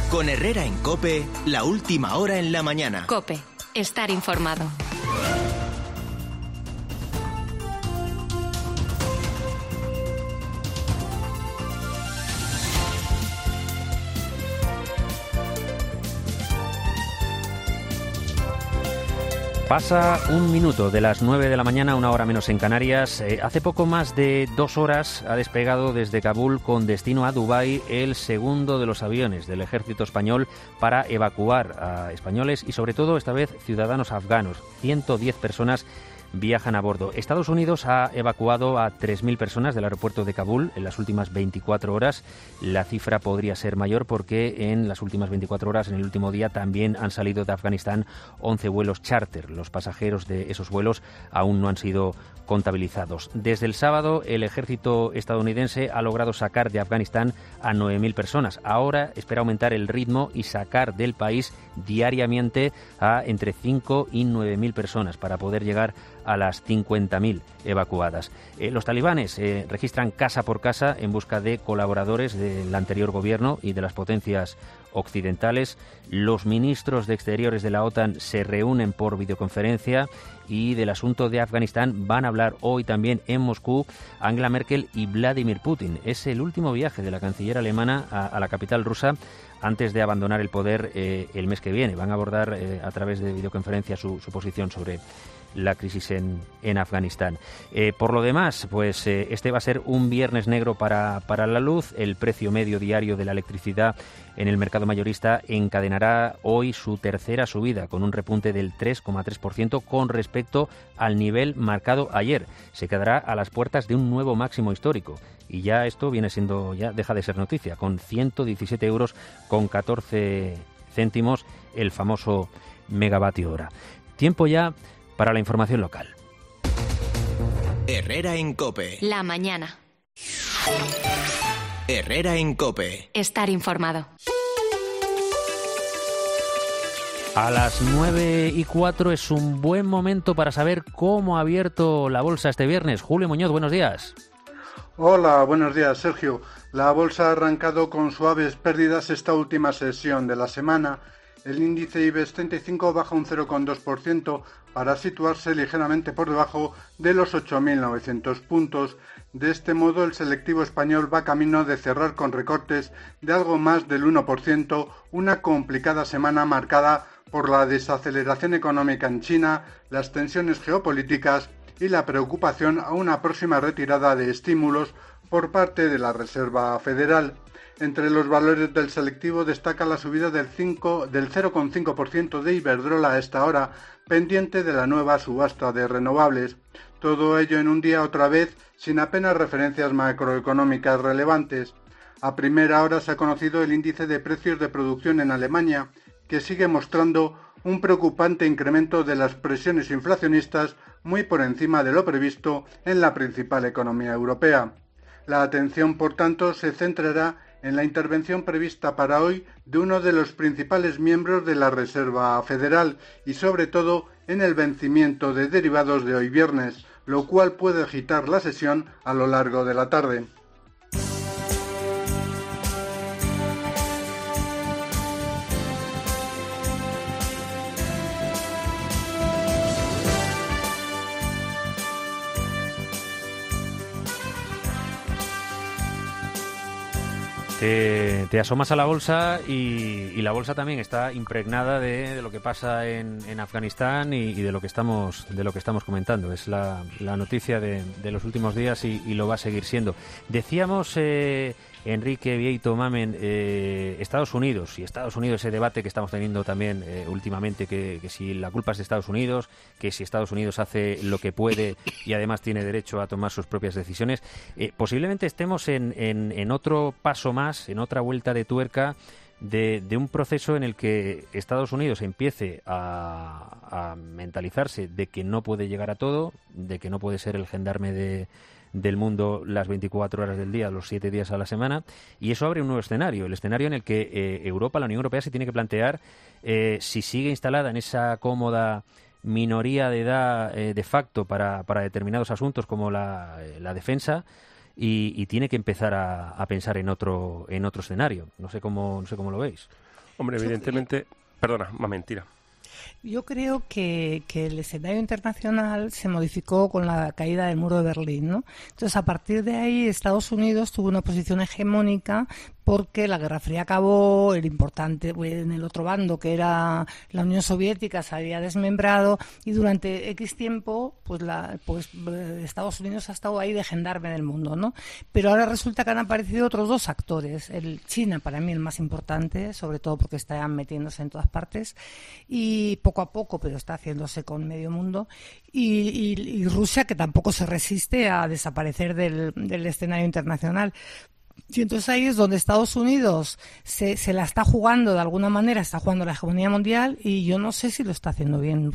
Con Herrera en COPE, la última hora en la mañana. COPE, estar informado. Pasa un minuto de las 9 de la mañana, una hora menos en Canarias. Hace poco más de 2 horas ha despegado desde Kabul con destino a Dubái el segundo de los aviones del ejército español para evacuar a españoles y sobre todo esta vez ciudadanos afganos. 110 personas viajan a bordo. Estados Unidos ha evacuado a 3.000 personas del aeropuerto de Kabul en las últimas 24 horas. La cifra podría ser mayor porque en las últimas 24 horas, en el último día, también han salido de Afganistán 11 vuelos charter. Los pasajeros de esos vuelos aún no han sido contabilizados. Desde el sábado, el ejército estadounidense ha logrado sacar de Afganistán a 9.000 personas. Ahora espera aumentar el ritmo y sacar del país diariamente a entre 5 y 9.000 personas para poder llegar a las 50.000 evacuadas. Los talibanes registran casa por casa en busca de colaboradores del anterior gobierno y de las potencias occidentales. Los ministros de Exteriores de la OTAN se reúnen por videoconferencia y del asunto de Afganistán van a hablar hoy también en Moscú Angela Merkel y Vladimir Putin. Es el último viaje de la canciller alemana a la capital rusa antes de abandonar el poder el mes que viene. Van a abordar a través de videoconferencia su posición sobre la crisis en Afganistán. Por lo demás, pues este va a ser un viernes negro para la luz. El precio medio diario de la electricidad en el mercado mayorista encadenará hoy su tercera subida, con un repunte del 3,3% con respecto al nivel marcado ayer. Se quedará a las puertas de un nuevo máximo histórico. Y ya esto viene siendo, ya deja de ser noticia, con 117 euros con 14 céntimos el famoso megavatio hora. Tiempo ya para la información local. Herrera en COPE. La mañana. Herrera en COPE. Estar informado. A las 9:04 es un buen momento para saber cómo ha abierto la bolsa este viernes. Julio Muñoz, buenos días. Hola, buenos días, Sergio. La bolsa ha arrancado con suaves pérdidas esta última sesión de la semana. El índice IBEX 35 baja un 0,2% para situarse ligeramente por debajo de los 8.900 puntos. De este modo, el selectivo español va camino de cerrar con recortes de algo más del 1%, una complicada semana marcada por la desaceleración económica en China, las tensiones geopolíticas y la preocupación a una próxima retirada de estímulos por parte de la Reserva Federal. Entre los valores del selectivo destaca la subida del 0,5% de Iberdrola a esta hora, pendiente de la nueva subasta de renovables. Todo ello en un día otra vez sin apenas referencias macroeconómicas relevantes. A primera hora se ha conocido el índice de precios de producción en Alemania, que sigue mostrando un preocupante incremento de las presiones inflacionistas muy por encima de lo previsto en la principal economía europea. La atención, por tanto, se centrará en la intervención prevista para hoy de uno de los principales miembros de la Reserva Federal y sobre todo en el vencimiento de derivados de hoy viernes, lo cual puede agitar la sesión a lo largo de la tarde. Te asomas a la bolsa y la bolsa también está impregnada de lo que pasa en Afganistán y de lo que estamos comentando. Es la noticia de los últimos días y lo va a seguir siendo. Decíamos, Enrique Vieito Mamen, Estados Unidos, ese debate que estamos teniendo también últimamente, que si la culpa es de Estados Unidos, que si Estados Unidos hace lo que puede y además tiene derecho a tomar sus propias decisiones. Posiblemente estemos en otro paso más, en otra vuelta de tuerca de un proceso en el que Estados Unidos empiece a mentalizarse de que no puede llegar a todo, de que no puede ser el gendarme del mundo las 24 horas del día, los 7 días a la semana, y eso abre un nuevo escenario, el escenario en el que Europa, la Unión Europea, se tiene que plantear si sigue instalada en esa cómoda minoría de edad de facto para determinados asuntos como la defensa, y tiene que empezar a pensar en otro escenario. No sé cómo lo veis. Hombre, evidentemente... Perdona, mentira. Yo creo que el escenario internacional se modificó con la caída del muro de Berlín, ¿no? Entonces, a partir de ahí, Estados Unidos tuvo una posición hegemónica porque la Guerra Fría acabó, el importante en el otro bando, que era la Unión Soviética, se había desmembrado y durante X tiempo, pues Estados Unidos ha estado ahí de gendarme del mundo, ¿no? Pero ahora resulta que han aparecido otros dos actores. China, para mí, el más importante, sobre todo porque está metiéndose en todas partes, y poco a poco, pero está haciéndose con medio mundo, y Rusia, que tampoco se resiste a desaparecer del escenario internacional. Y entonces ahí es donde Estados Unidos se la está jugando de alguna manera, está jugando la hegemonía mundial, y yo no sé si lo está haciendo bien,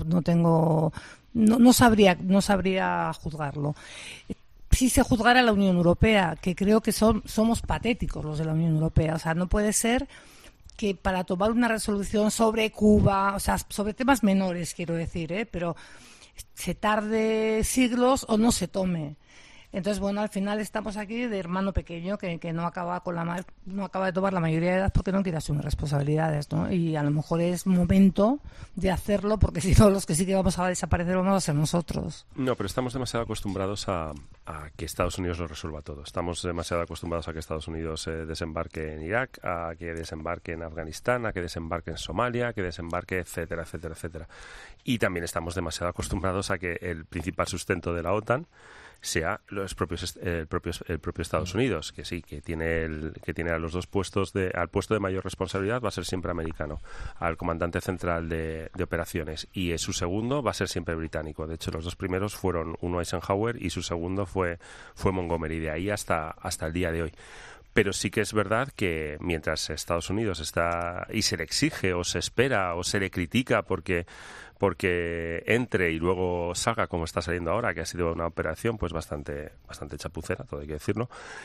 no sabría juzgarlo. Si se juzgara a la Unión Europea, que creo que somos patéticos los de la Unión Europea, o sea, no puede ser que para tomar una resolución sobre Cuba, o sea, sobre temas menores, quiero decir, pero se tarde siglos o no se tome. Entonces, bueno, al final estamos aquí de hermano pequeño que no acaba de tomar la mayoría de edad porque no quiere asumir responsabilidades, ¿no? Y a lo mejor es momento de hacerlo, porque si no, los que sí que vamos a desaparecer vamos a ser nosotros. No, pero estamos demasiado acostumbrados a que Estados Unidos lo resuelva todo. Estamos demasiado acostumbrados a que Estados Unidos desembarque en Irak, a que desembarque en Afganistán, a que desembarque en Somalia, a que desembarque, etcétera, etcétera, etcétera. Y también estamos demasiado acostumbrados a que el principal sustento de la OTAN sea el propio Estados Unidos, que sí, que tiene a los dos puestos al puesto de mayor responsabilidad va a ser siempre americano, al comandante central de operaciones, y su segundo va a ser siempre británico. De hecho, los dos primeros fueron uno Eisenhower y su segundo fue Montgomery, de ahí hasta el día de hoy. Pero sí que es verdad que mientras Estados Unidos está y se le exige o se espera o se le critica porque entre y luego salga como está saliendo ahora, que ha sido una operación pues bastante chapucera, todo hay que decirlo,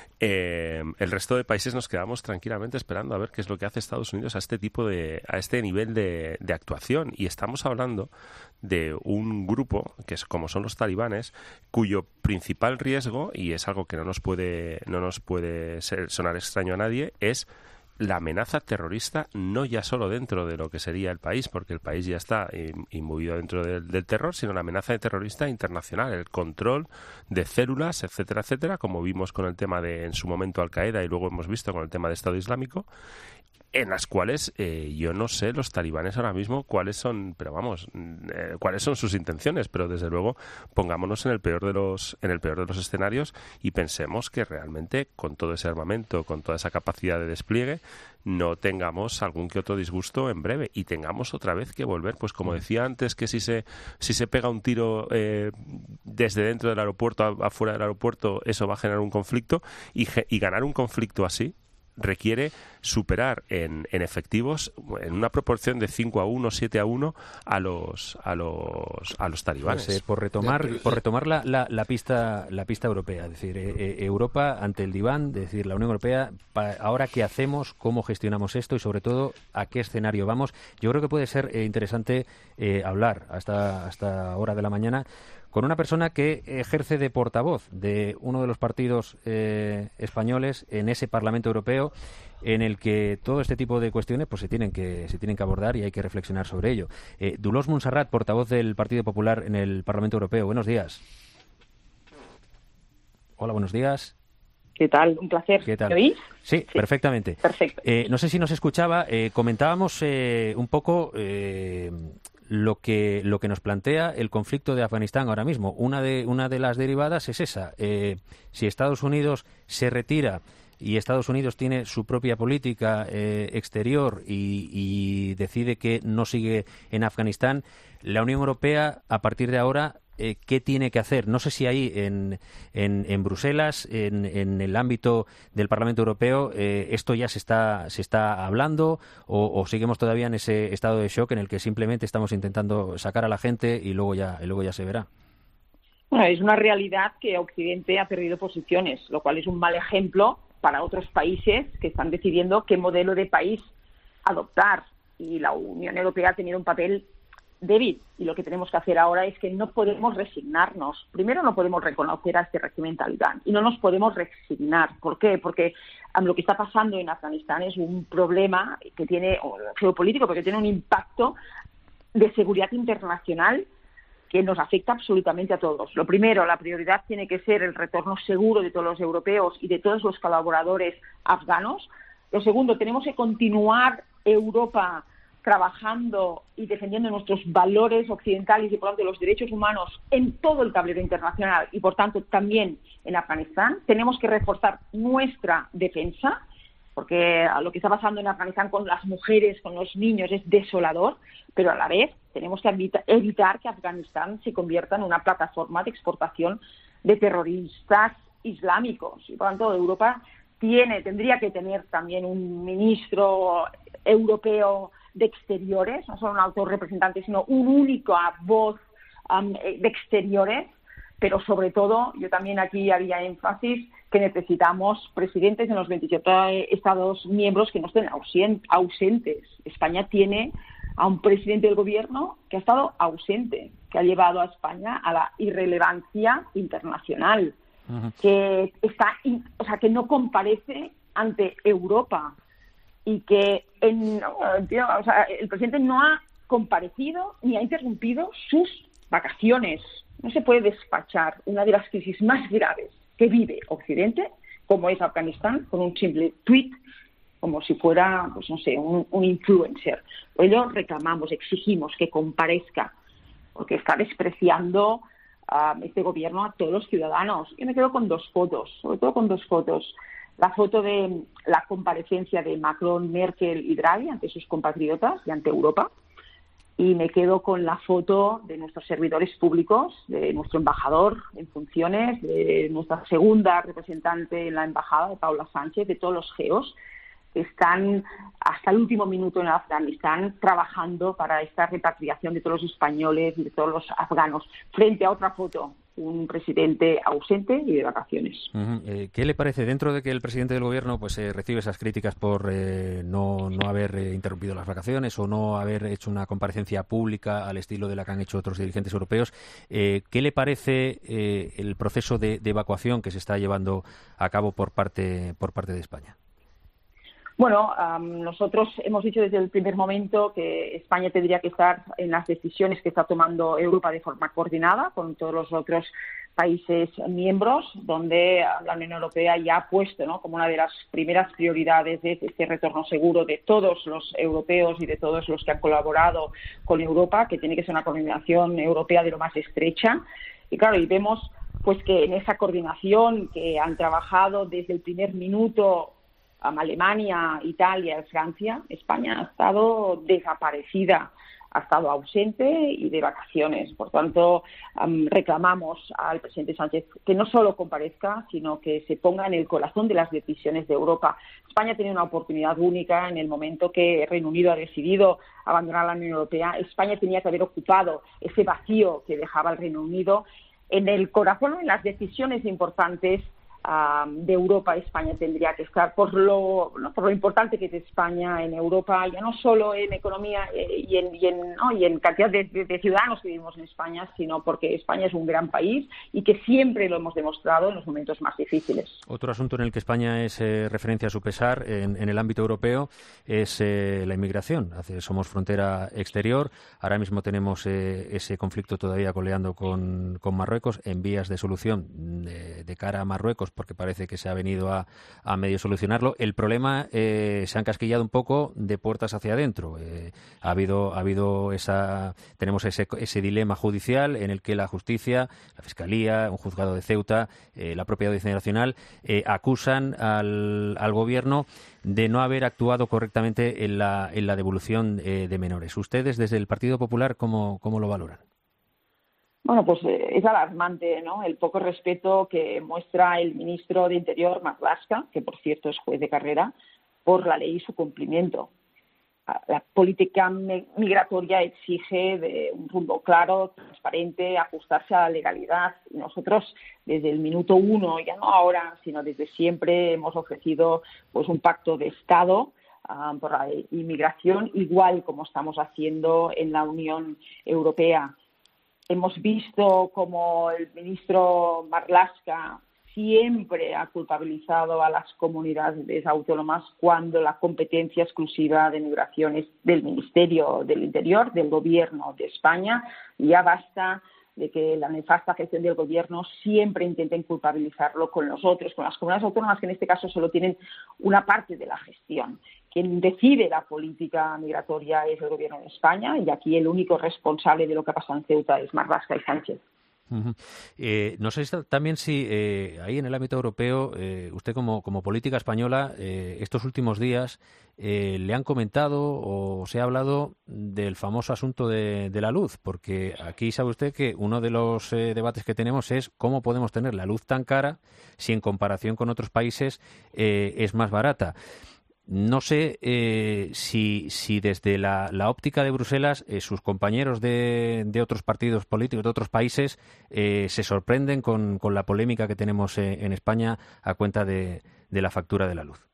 el resto de países nos quedamos tranquilamente esperando a ver qué es lo que hace Estados Unidos a este nivel de actuación. Y estamos hablando de un grupo que es como son los talibanes, cuyo principal riesgo, y es algo que no nos puede sonar extraño a nadie, es la amenaza terrorista, no ya solo dentro de lo que sería el país, porque el país ya está imbuido dentro del terror, sino la amenaza terrorista internacional, el control de células, etcétera, etcétera, como vimos con el tema de, en su momento, Al-Qaeda, y luego hemos visto con el tema de Estado Islámico, en las cuales yo no sé los talibanes ahora mismo cuáles son sus intenciones, pero desde luego pongámonos en el peor de los escenarios y pensemos que realmente con todo ese armamento, con toda esa capacidad de despliegue, no tengamos algún que otro disgusto en breve y tengamos otra vez que volver, pues como decía antes, que si se pega un tiro desde dentro del aeropuerto afuera del aeropuerto, eso va a generar un conflicto, y ganar un conflicto así requiere superar en efectivos en una proporción de 5-1, 7-1 a los talibanes. Pues, por retomar la pista europea, es decir, Europa ante el diván, es decir, la Unión Europea, ahora qué hacemos, cómo gestionamos esto y sobre todo a qué escenario vamos. Yo creo que puede ser interesante hablar hasta hora de la mañana con una persona que ejerce de portavoz de uno de los partidos españoles en ese Parlamento Europeo, en el que todo este tipo de cuestiones pues se tienen que abordar y hay que reflexionar sobre ello. Dolors Montserrat, portavoz del Partido Popular en el Parlamento Europeo. Buenos días. Hola, buenos días. ¿Qué tal? Un placer. ¿Qué tal? ¿Me oís? Sí, perfectamente. Perfecto. No sé si nos escuchaba. Comentábamos un poco lo que nos plantea el conflicto de Afganistán ahora mismo. Una de las derivadas es esa. Si Estados Unidos se retira y Estados Unidos tiene su propia política exterior y decide que no sigue en Afganistán, la Unión Europea, a partir de ahora, ¿qué tiene que hacer? No sé si ahí en Bruselas, en el ámbito del Parlamento Europeo, esto ya se está hablando o seguimos todavía en ese estado de shock en el que simplemente estamos intentando sacar a la gente y luego ya se verá. Bueno, es una realidad que Occidente ha perdido posiciones, lo cual es un mal ejemplo para otros países que están decidiendo qué modelo de país adoptar. Y la Unión Europea ha tenido un papel débil. Y lo que tenemos que hacer ahora es que no podemos resignarnos. Primero, no podemos reconocer a este régimen talibán y no nos podemos resignar. ¿Por qué? Porque lo que está pasando en Afganistán es un problema que tiene geopolítico, porque tiene un impacto de seguridad internacional que nos afecta absolutamente a todos. Lo primero, la prioridad tiene que ser el retorno seguro de todos los europeos y de todos los colaboradores afganos. Lo segundo, tenemos que continuar Europa trabajando y defendiendo nuestros valores occidentales y, por tanto, los derechos humanos en todo el tablero internacional y, por tanto, también en Afganistán. Tenemos que reforzar nuestra defensa, porque lo que está pasando en Afganistán con las mujeres, con los niños, es desolador, pero a la vez tenemos que evitar que Afganistán se convierta en una plataforma de exportación de terroristas islámicos. Y, por tanto, Europa tendría que tener también un ministro europeo de exteriores, no solo un alto representante, sino un único voz de exteriores, pero sobre todo, yo también aquí haría énfasis que necesitamos presidentes en los 27 Estados miembros que no estén ausentes. España tiene a un presidente del gobierno que ha estado ausente, que ha llevado a España a la irrelevancia internacional, que que no comparece ante Europa y que el presidente no ha comparecido ni ha interrumpido sus vacaciones. No se puede despachar una de las crisis más graves que vive Occidente, como es Afganistán, con un simple tuit, como si fuera, pues no sé, un influencer. Por ello reclamamos, exigimos que comparezca, porque está despreciando este gobierno a todos los ciudadanos. Yo me quedo con dos fotos, sobre todo con dos fotos. La foto de la comparecencia de Macron, Merkel y Draghi ante sus compatriotas y ante Europa. Y me quedo con la foto de nuestros servidores públicos, de nuestro embajador en funciones, de nuestra segunda representante en la embajada, de Paula Sánchez, de todos los GEOs que están hasta el último minuto en Afganistán trabajando para esta repatriación de todos los españoles y de todos los afganos, frente a otra foto, un presidente ausente y de vacaciones. ¿Qué le parece, dentro de que el presidente del gobierno recibe esas críticas por no haber interrumpido las vacaciones o no haber hecho una comparecencia pública al estilo de la que han hecho otros dirigentes europeos? ¿Qué le parece el proceso de evacuación que se está llevando a cabo por parte de España? Bueno, nosotros hemos dicho desde el primer momento que España tendría que estar en las decisiones que está tomando Europa de forma coordinada con todos los otros países miembros, donde la Unión Europea ya ha puesto, ¿no?, como una de las primeras prioridades de este retorno seguro de todos los europeos y de todos los que han colaborado con Europa, que tiene que ser una coordinación europea de lo más estrecha. Y claro, y vemos pues que en esa coordinación que han trabajado desde el primer minuto Alemania, Italia, Francia, España ha estado desaparecida, ha estado ausente y de vacaciones. Por tanto, reclamamos al presidente Sánchez que no solo comparezca, sino que se ponga en el corazón de las decisiones de Europa. España tiene una oportunidad única en el momento que el Reino Unido ha decidido abandonar la Unión Europea. España tenía que haber ocupado ese vacío que dejaba el Reino Unido en el corazón, en las decisiones importantes de Europa. España tendría que estar por lo importante que es España en Europa, ya no solo en economía y en cantidad de ciudadanos que vivimos en España, sino porque España es un gran país y que siempre lo hemos demostrado en los momentos más difíciles. Otro asunto en el que España es referencia a su pesar en el ámbito europeo es la inmigración. Somos frontera exterior. Ahora mismo tenemos ese conflicto todavía coleando con Marruecos, en vías de solución de cara a Marruecos, porque parece que se ha venido a medio solucionarlo. El problema se ha encasquillado un poco de puertas hacia adentro. Tenemos ese dilema judicial en el que la justicia, la Fiscalía, un juzgado de Ceuta, la propia Audiencia Nacional acusan al gobierno de no haber actuado correctamente en la devolución de menores. Ustedes, desde el Partido Popular, ¿cómo lo valoran? Bueno, pues es alarmante, ¿no?, el poco respeto que muestra el ministro de Interior, Marlaska, que por cierto es juez de carrera, por la ley y su cumplimiento. La política migratoria exige de un rumbo claro, transparente, ajustarse a la legalidad. Y nosotros, desde el minuto uno, ya no ahora, sino desde siempre, hemos ofrecido pues un pacto de Estado por la inmigración, igual como estamos haciendo en la Unión Europea. Hemos visto como el ministro Marlaska siempre ha culpabilizado a las comunidades autónomas cuando la competencia exclusiva de migración es del Ministerio del Interior, del Gobierno de España. Y ya basta de que la nefasta gestión del Gobierno siempre intenten culpabilizarlo con nosotros, con las comunidades autónomas, que en este caso solo tienen una parte de la gestión. Quien decide la política migratoria es el Gobierno de España, y aquí el único responsable de lo que ha pasado en Ceuta es Marlaska y Sánchez. No sé también si ahí en el ámbito europeo, usted como política española, estos últimos días le han comentado o se ha hablado del famoso asunto de la luz, porque aquí sabe usted que uno de los debates que tenemos es cómo podemos tener la luz tan cara si en comparación con otros países es más barata. No sé si desde la óptica de Bruselas sus compañeros de otros partidos políticos, de otros países, se sorprenden con la polémica que tenemos en España a cuenta de la factura de la luz.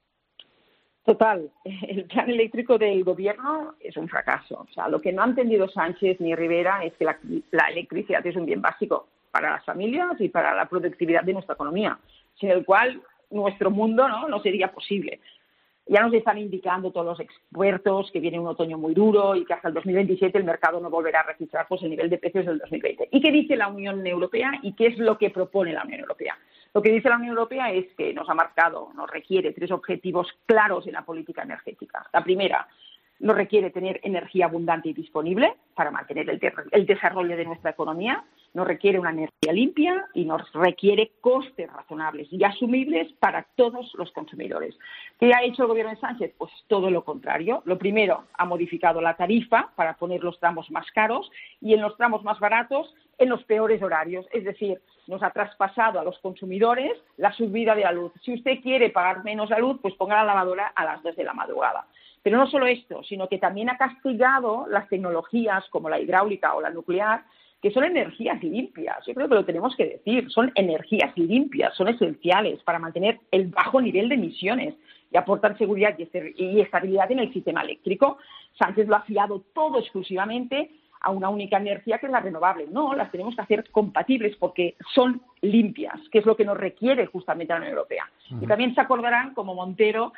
Total, el plan eléctrico del Gobierno es un fracaso. O sea, lo que no han entendido Sánchez ni Rivera es que la electricidad es un bien básico para las familias y para la productividad de nuestra economía, sin el cual nuestro mundo no sería posible. Ya nos están indicando todos los expertos que viene un otoño muy duro y que hasta el 2027 el mercado no volverá a registrar el nivel de precios del 2020. ¿Y qué dice la Unión Europea y qué es lo que propone la Unión Europea? Lo que dice la Unión Europea es que nos requiere 3 objetivos claros en la política energética. La primera, nos requiere tener energía abundante y disponible para mantener el desarrollo de nuestra economía. Nos requiere una energía limpia y nos requiere costes razonables y asumibles para todos los consumidores. ¿Qué ha hecho el Gobierno de Sánchez? Pues todo lo contrario. Lo primero, ha modificado la tarifa para poner los tramos más caros y en los tramos más baratos en los peores horarios. Es decir, nos ha traspasado a los consumidores la subida de la luz. Si usted quiere pagar menos la luz, pues ponga la lavadora a las 2 de la madrugada. Pero no solo esto, sino que también ha castigado las tecnologías como la hidráulica o la nuclear, que son energías limpias. Yo creo que lo tenemos que decir. Son energías limpias, son esenciales para mantener el bajo nivel de emisiones y aportar seguridad y estabilidad en el sistema eléctrico. Sánchez lo ha fiado todo exclusivamente a una única energía, que es la renovable. No, las tenemos que hacer compatibles porque son limpias, que es lo que nos requiere justamente la Unión Europea. Y también se acordarán como Montero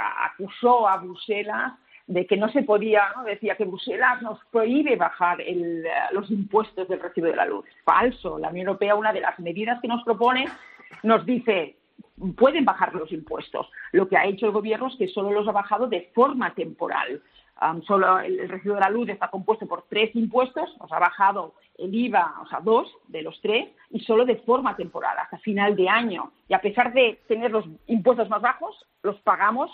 acusó a Bruselas de que no se podía, decía que Bruselas nos prohíbe bajar los impuestos del recibo de la luz. Falso. La Unión Europea, una de las medidas que nos propone, nos dice pueden bajar los impuestos. Lo que ha hecho el Gobierno es que solo los ha bajado de forma temporal. Solo el recibo de la luz está compuesto por 3 impuestos, nos ha bajado el IVA, 2 de los 3, y solo de forma temporal, hasta final de año. Y a pesar de tener los impuestos más bajos, los pagamos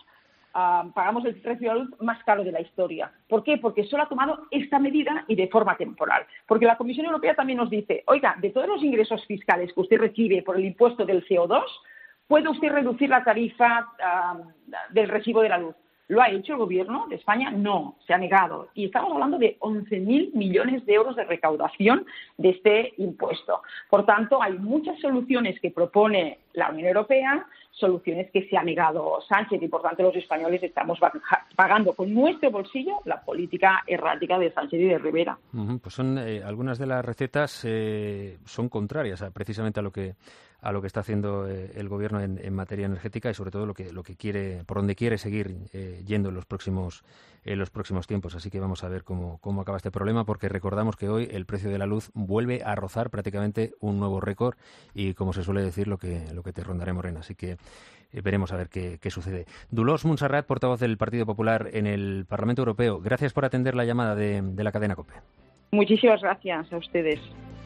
el recibo de la luz más caro de la historia. ¿Por qué? Porque solo ha tomado esta medida y de forma temporal. Porque la Comisión Europea también nos dice, oiga, de todos los ingresos fiscales que usted recibe por el impuesto del CO2, ¿puede usted reducir la tarifa del recibo de la luz? ¿Lo ha hecho el Gobierno de España? No, se ha negado. Y estamos hablando de 11.000 millones de euros de recaudación de este impuesto. Por tanto, hay muchas soluciones que propone la Unión Europea, soluciones que se ha negado Sánchez, y por tanto los españoles estamos pagando con nuestro bolsillo la política errática de Sánchez y de Rivera. Pues son algunas de las recetas son contrarias precisamente a lo que está haciendo el Gobierno en materia energética y sobre todo lo que quiere, por donde quiere seguir yendo en los próximos tiempos. Así que vamos a ver cómo acaba este problema, porque recordamos que hoy el precio de la luz vuelve a rozar prácticamente un nuevo récord y, como se suele decir, lo que te rondaré, Morena. Así que veremos a ver qué sucede. Dolors Montserrat, portavoz del Partido Popular en el Parlamento Europeo, gracias por atender la llamada de la cadena COPE. Muchísimas gracias a ustedes.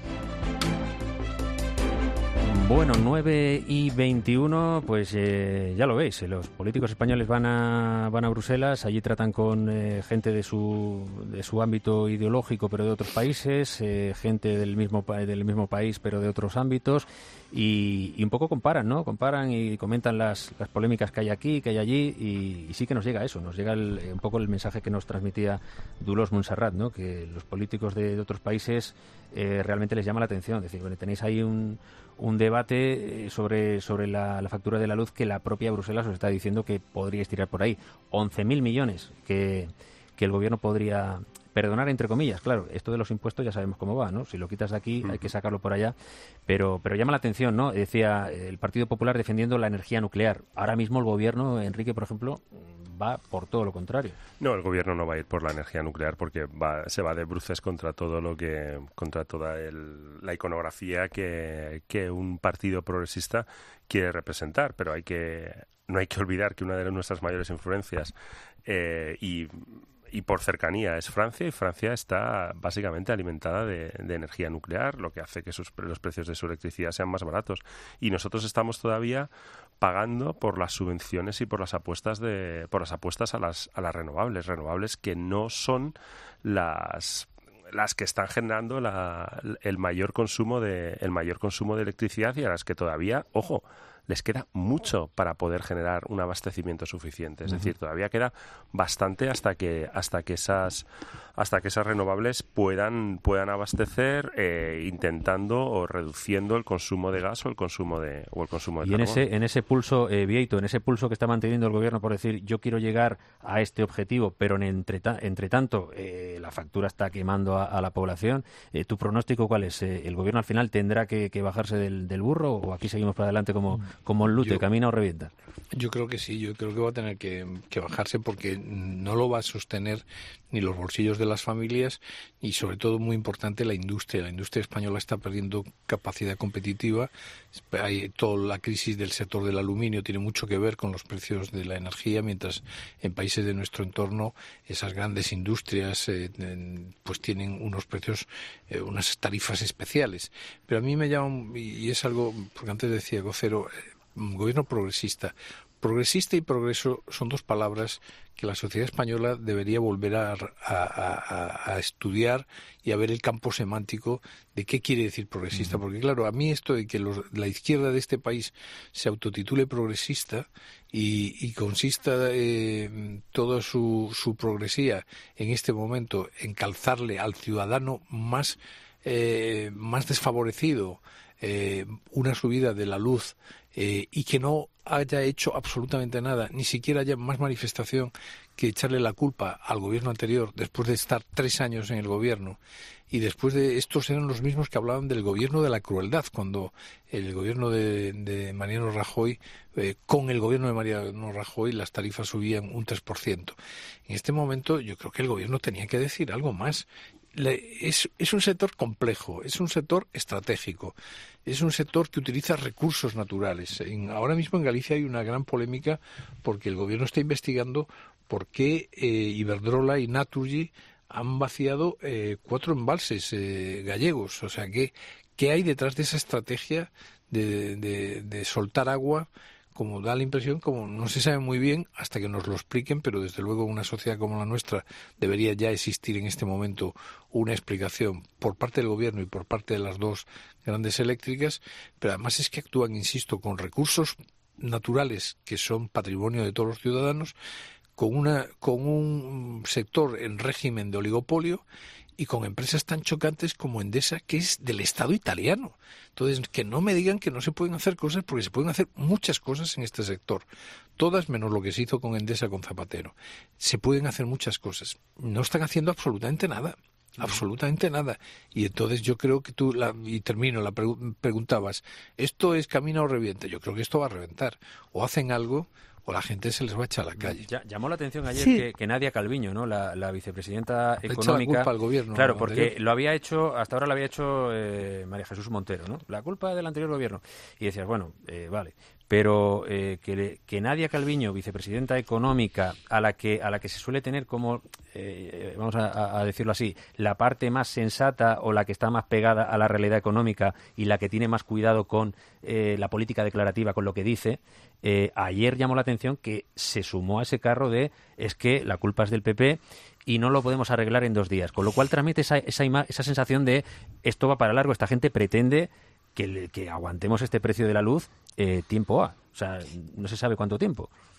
Bueno, 9:21, pues ya lo veis, los políticos españoles van a Bruselas, allí tratan con gente de su ámbito ideológico, pero de otros países, gente del mismo país, pero de otros ámbitos, y un poco comparan y comentan las polémicas que hay aquí, que hay allí, y sí que nos llega eso, nos llega un poco el mensaje que nos transmitía Dolors Montserrat, ¿no? Que los políticos de otros países realmente les llama la atención. Es decir, bueno, tenéis ahí un debate sobre la factura de la luz que la propia Bruselas os está diciendo que podríais tirar por ahí. 11.000 millones que el gobierno podría perdonar, entre comillas. Claro, esto de los impuestos ya sabemos cómo va, ¿no? Si lo quitas de aquí hay que sacarlo por allá, pero llama la atención, ¿no? Decía el Partido Popular defendiendo la energía nuclear. Ahora mismo el gobierno, Enrique, por ejemplo, va por todo lo contrario. No, el gobierno no va a ir por la energía nuclear porque se va de bruces contra toda la iconografía que un partido progresista quiere representar, pero no hay que olvidar que una de nuestras mayores influencias y por cercanía es Francia, y Francia está básicamente alimentada de energía nuclear, lo que hace que los precios de su electricidad sean más baratos. Y nosotros estamos todavía pagando por las subvenciones y por las apuestas a las renovables que no son las que están generando el mayor consumo de electricidad, y a las que todavía, ojo, les queda mucho para poder generar un abastecimiento suficiente. Es decir, todavía queda bastante hasta que esas renovables puedan abastecer, intentando o reduciendo el consumo de gas o el consumo de y carbón. en ese pulso, Bieito, en ese pulso que está manteniendo el gobierno por decir yo quiero llegar a este objetivo, pero entre tanto la factura está quemando a la población. ¿Tu pronóstico cuál es? ¿El gobierno al final tendrá que bajarse del burro, o aquí seguimos para adelante como el lute, camina o revienta? Yo creo que sí, yo creo que va a tener que bajarse, porque no lo va a sostener ni los bolsillos de las familias, y sobre todo, muy importante, la industria. La industria española está perdiendo capacidad competitiva. Toda la crisis del sector del aluminio tiene mucho que ver con los precios de la energía, mientras en países de nuestro entorno esas grandes industrias pues tienen unos precios, unas tarifas especiales. Pero a mí me llama, y es algo, porque antes decía Gocero, gobierno progresista. Progresista y progreso son dos palabras que la sociedad española debería volver a estudiar y a ver el campo semántico de qué quiere decir progresista. Porque claro, a mí esto de que la izquierda de este país se autotitule progresista y consista toda su progresía en este momento en calzarle al ciudadano más desfavorecido una subida de la luz, y que no haya hecho absolutamente nada, ni siquiera haya más manifestación que echarle la culpa al gobierno anterior después de estar 3 años en el gobierno. Y después de estos eran los mismos que hablaban del gobierno de la crueldad, cuando el gobierno de Mariano Rajoy, con el gobierno de Mariano Rajoy, las tarifas subían un 3%. En este momento yo creo que el gobierno tenía que decir algo más. Es un sector complejo, es un sector estratégico, es un sector que utiliza recursos naturales. Ahora mismo en Galicia hay una gran polémica porque el gobierno está investigando por qué Iberdrola y Naturgy han vaciado 4 embalses gallegos. O sea, ¿qué hay detrás de esa estrategia de soltar agua? Como da la impresión, como no se sabe muy bien hasta que nos lo expliquen, pero desde luego en una sociedad como la nuestra debería ya existir en este momento una explicación por parte del gobierno y por parte de las dos grandes eléctricas. Pero además es que actúan, insisto, con recursos naturales que son patrimonio de todos los ciudadanos, con un sector en régimen de oligopolio y con empresas tan chocantes como Endesa, que es del Estado italiano. Entonces, que no me digan que no se pueden hacer cosas, porque se pueden hacer muchas cosas en este sector. Todas menos lo que se hizo con Endesa, con Zapatero. Se pueden hacer muchas cosas. No están haciendo absolutamente nada. Absolutamente nada. Y entonces yo creo que preguntabas, ¿esto es camina o revienta? Yo creo que esto va a reventar. O hacen algo, o la gente se les va a echar a la calle. Llamó la atención ayer que Nadia Calviño, ¿no? la vicepresidenta económica, le echa la culpa al gobierno. Claro, porque hasta ahora lo había hecho María Jesús Montero, ¿no? La culpa del anterior gobierno. Y decías, bueno, vale. Pero que Nadia Calviño, vicepresidenta económica, a la que se suele tener como, vamos a decirlo así, la parte más sensata o la que está más pegada a la realidad económica y la que tiene más cuidado con la política declarativa, con lo que dice, ayer llamó la atención que se sumó a ese carro de es que la culpa es del PP y no lo podemos arreglar en 2 días. Con lo cual transmite esa sensación de esto va para largo, esta gente pretende que aguantemos este precio de la luz tiempo A. O sea, no se sabe cuánto tiempo.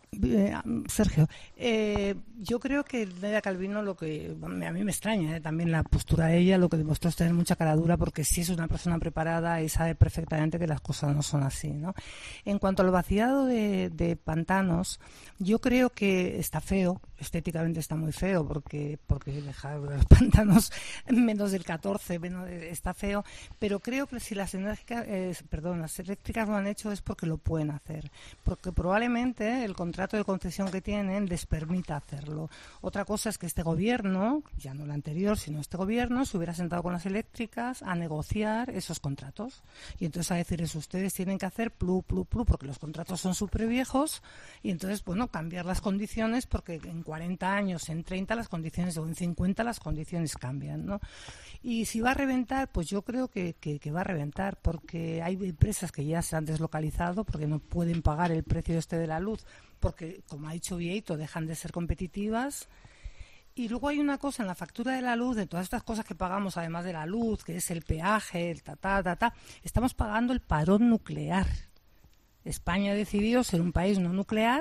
Sergio, yo creo que Nadia Calviño, lo que a mí me extraña también la postura de ella, lo que demostró es tener mucha caradura, porque sí es una persona preparada y sabe perfectamente que las cosas no son así, ¿no? En cuanto al vaciado de pantanos, yo creo que está feo, estéticamente está muy feo, porque dejar los pantanos menos del 14 está feo, pero creo que si las eléctricas lo han hecho es porque lo pueden hacer, porque probablemente el contrato de concesión que tienen les permita hacerlo. Otra cosa es que este gobierno, ya no el anterior, sino este gobierno, se hubiera sentado con las eléctricas a negociar esos contratos. Y entonces a decir eso, ustedes tienen que hacer porque los contratos son súper viejos, y entonces, bueno, cambiar las condiciones, porque en 40 años, en 30 las condiciones, o en 50 las condiciones cambian, ¿no? Y si va a reventar, pues yo creo que va a reventar, porque hay empresas que ya se han deslocalizado porque no pueden pagar el precio de la luz, porque, como ha dicho Vieito, dejan de ser competitivas. Y luego hay una cosa en la factura de la luz, de todas estas cosas que pagamos, además de la luz, que es el peaje, el estamos pagando el parón nuclear. España ha decidido ser un país no nuclear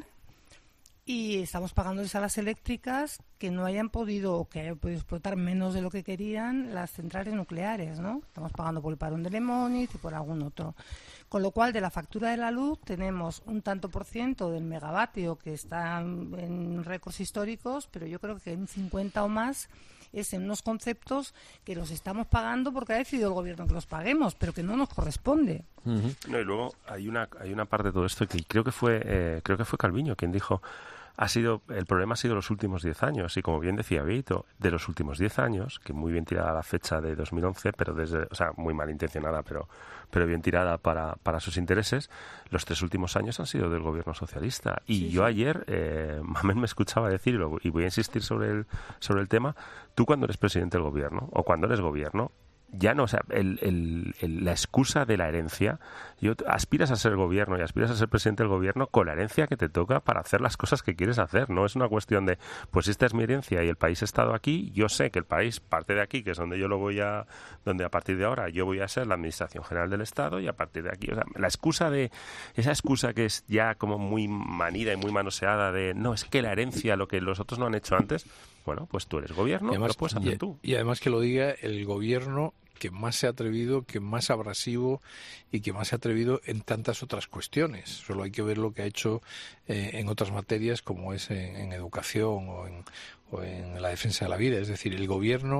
y estamos pagándoles a las eléctricas que no hayan podido, o que hayan podido explotar menos de lo que querían las centrales nucleares, ¿no? Estamos pagando por el parón de Lemoniz y por algún otro. Con lo cual, de la factura de la luz tenemos un tanto por ciento del megavatio que está en récords históricos, pero yo creo que un 50 o más es en unos conceptos que los estamos pagando porque ha decidido el gobierno que los paguemos, pero que no nos corresponde. Uh-huh. No, y luego hay una parte de todo esto que creo que fue Calviño quien dijo: el problema ha sido los últimos 10 años, y como bien decía Vieito, de los últimos 10 años, que muy bien tirada la fecha de 2011, pero muy malintencionada, pero bien tirada para sus intereses, los 3 últimos años han sido del gobierno socialista. Y sí, yo ayer, Mamen me escuchaba decir, y voy a insistir sobre el tema, tú cuando eres presidente del gobierno, o cuando eres gobierno, ya no, o sea, la excusa de la herencia, aspiras a ser gobierno y aspiras a ser presidente del gobierno con la herencia que te toca para hacer las cosas que quieres hacer. No es una cuestión de, pues esta es mi herencia y el país ha estado aquí, yo sé que el país parte de aquí, que es donde donde a partir de ahora yo voy a ser la administración general del Estado, y a partir de aquí, o sea, esa excusa que es ya como muy manida y muy manoseada de, no, es que la herencia, lo que los otros no han hecho antes. Bueno, pues tú eres gobierno, además, lo puedes hacer tú. Y además que lo diga el gobierno que más se ha atrevido, que más abrasivo y que más se ha atrevido en tantas otras cuestiones. Solo hay que ver lo que ha hecho en otras materias, como es en educación o en la defensa de la vida. Es decir, el gobierno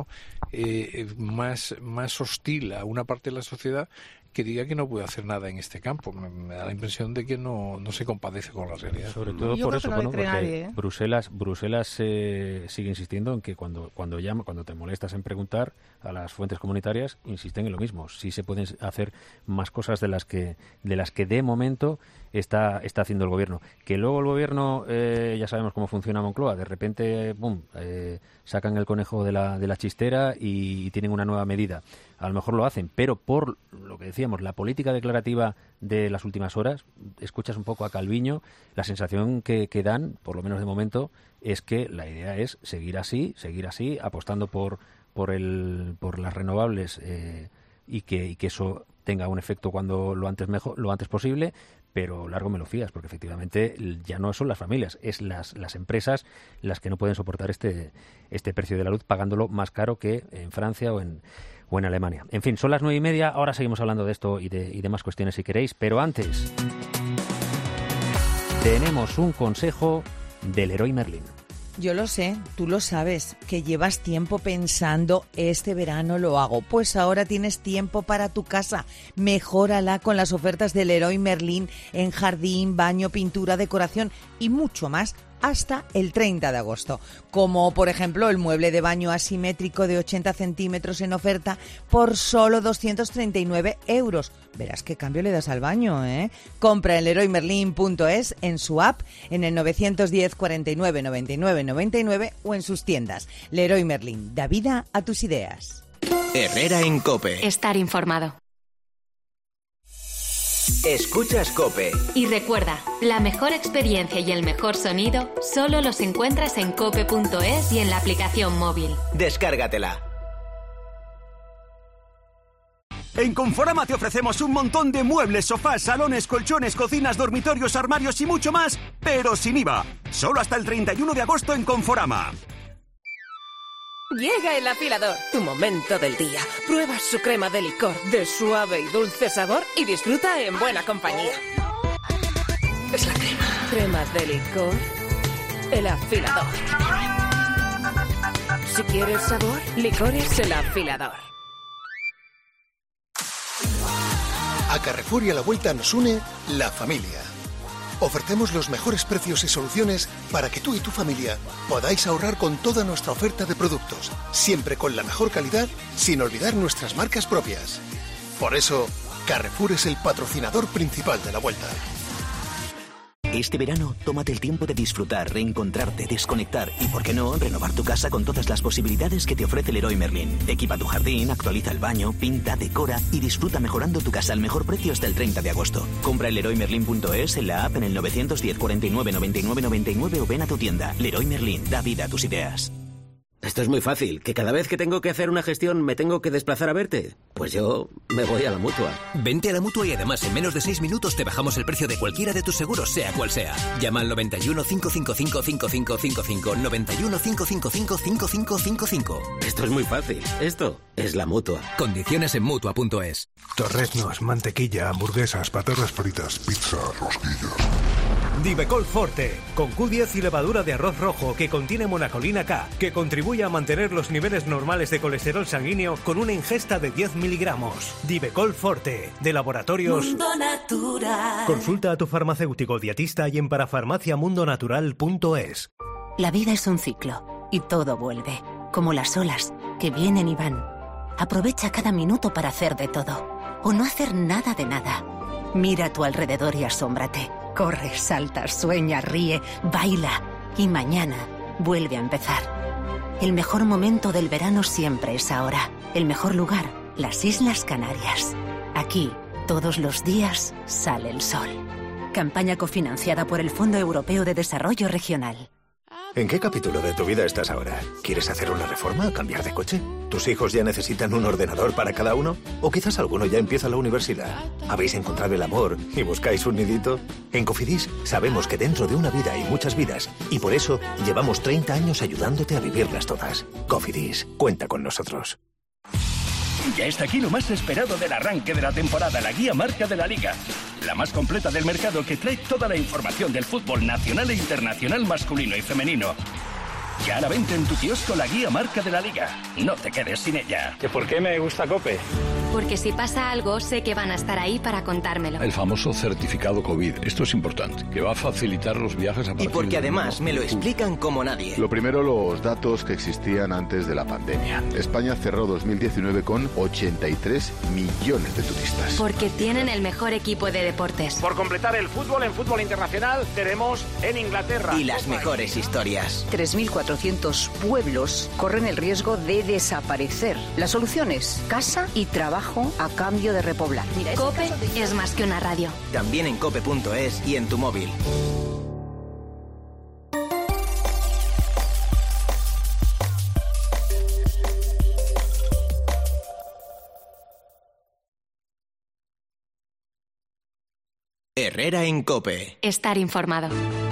más hostil a una parte de la sociedad que diga que no puede hacer nada en este campo. Me da la impresión de que no se compadece con la realidad. Sobre todo por eso, porque nadie, Bruselas sigue insistiendo en que cuando te molestas en preguntar a las fuentes comunitarias, insisten en lo mismo. Sí se pueden hacer más cosas de las que de momento está haciendo el gobierno. Que luego el gobierno, ya sabemos cómo funciona Moncloa, de repente sacan el conejo de la chistera y tienen una nueva medida. A lo mejor lo hacen, pero por lo que decíamos, la política declarativa de las últimas horas, escuchas un poco a Calviño, la sensación que dan, por lo menos de momento, es que la idea es seguir así, apostando por las renovables y que eso tenga un efecto lo antes posible, pero largo me lo fías, porque efectivamente ya no son las familias, es las empresas las que no pueden soportar este precio de la luz, pagándolo más caro que en Francia o en Alemania. En fin, son las 9:30, ahora seguimos hablando de esto y de más cuestiones si queréis, pero antes tenemos un consejo del Leroy Merlin. Yo lo sé, tú lo sabes, que llevas tiempo pensando, este verano lo hago. Pues ahora tienes tiempo para tu casa. Mejórala con las ofertas del Leroy Merlin en jardín, baño, pintura, decoración y mucho más hasta el 30 de agosto. Como, por ejemplo, el mueble de baño asimétrico de 80 centímetros en oferta por solo 239 €. Verás qué cambio le das al baño, ¿eh? Compra en leroymerlin.es, en su app, en el 910 49 99 99 o en sus tiendas. Leroy Merlin, da vida a tus ideas. Herrera en COPE. Estar informado. Escuchas COPE. Y recuerda, la mejor experiencia y el mejor sonido solo los encuentras en cope.es y en la aplicación móvil. Descárgatela. En Conforama te ofrecemos un montón de muebles, sofás, salones, colchones, cocinas, dormitorios, armarios y mucho más, pero sin IVA. Solo hasta el 31 de agosto en Conforama. Llega el afilador, tu momento del día. Prueba su crema de licor de suave y dulce sabor y disfruta en buena compañía. Es la crema. Crema de licor, el afilador. Si quieres sabor, licores el afilador. A Carrefour y a la Vuelta nos une la familia. Ofrecemos los mejores precios y soluciones para que tú y tu familia podáis ahorrar con toda nuestra oferta de productos, siempre con la mejor calidad, sin olvidar nuestras marcas propias. Por eso, Carrefour es el patrocinador principal de la Vuelta. Este verano, tómate el tiempo de disfrutar, reencontrarte, desconectar y, ¿por qué no?, renovar tu casa con todas las posibilidades que te ofrece Leroy Merlin. Equipa tu jardín, actualiza el baño, pinta, decora y disfruta mejorando tu casa al mejor precio hasta el 30 de agosto. Compra en leroymerlin.es, en la app, en el 910 49 99 99 o ven a tu tienda. Leroy Merlin, da vida a tus ideas. Esto es muy fácil, que cada vez que tengo que hacer una gestión me tengo que desplazar a verte. Pues yo me voy a la Mutua. Vente a la Mutua y además en menos de 6 minutos te bajamos el precio de cualquiera de tus seguros, sea cual sea. Llama al 91 555 5555, 91 555 5555. Esto es muy fácil, esto es la Mutua. Condiciones en Mutua.es. Torreznos, mantequilla, hamburguesas, patatas fritas, pizza, rosquillas. Divecol Forte, con Q10 y levadura de arroz rojo que contiene monacolina K, que contribuye a mantener los niveles normales de colesterol sanguíneo con una ingesta de 10 miligramos. Divecol Forte, de Laboratorios Mundo Natural. Consulta a tu farmacéutico dietista y en parafarmaciamundonatural.es. La vida es un ciclo y todo vuelve, como las olas que vienen y van. Aprovecha cada minuto para hacer de todo o no hacer nada de nada. Mira a tu alrededor y asómbrate. Corre, salta, sueña, ríe, baila y mañana vuelve a empezar. El mejor momento del verano siempre es ahora. El mejor lugar, las Islas Canarias. Aquí, todos los días, sale el sol. Campaña cofinanciada por el Fondo Europeo de Desarrollo Regional. ¿En qué capítulo de tu vida estás ahora? ¿Quieres hacer una reforma o cambiar de coche? ¿Tus hijos ya necesitan un ordenador para cada uno? ¿O quizás alguno ya empieza la universidad? ¿Habéis encontrado el amor y buscáis un nidito? En Cofidis sabemos que dentro de una vida hay muchas vidas y por eso llevamos 30 años ayudándote a vivirlas todas. Cofidis, cuenta con nosotros. Ya está aquí lo más esperado del arranque de la temporada, la guía marca de la Liga. La más completa del mercado que trae toda la información del fútbol nacional e internacional masculino y femenino. Ya a la venta en tu kiosco la guía marca de la Liga. No te quedes sin ella. ¿Que por qué me gusta COPE? Porque si pasa algo, sé que van a estar ahí para contármelo. El famoso certificado COVID. Esto es importante, que va a facilitar los viajes a partir Y porque además me lo explican como nadie. Lo primero, los datos que existían antes de la pandemia. España cerró 2019 con 83 millones de turistas. Porque tienen el mejor equipo de deportes. Por completar el fútbol en fútbol internacional, tenemos en Inglaterra. Y las mejores historias. 3.400 pueblos corren el riesgo de desaparecer. La solución es casa y trabajo a cambio de repoblar. COPE es más que una radio. También en cope.es y en tu móvil. Herrera en COPE. Estar informado.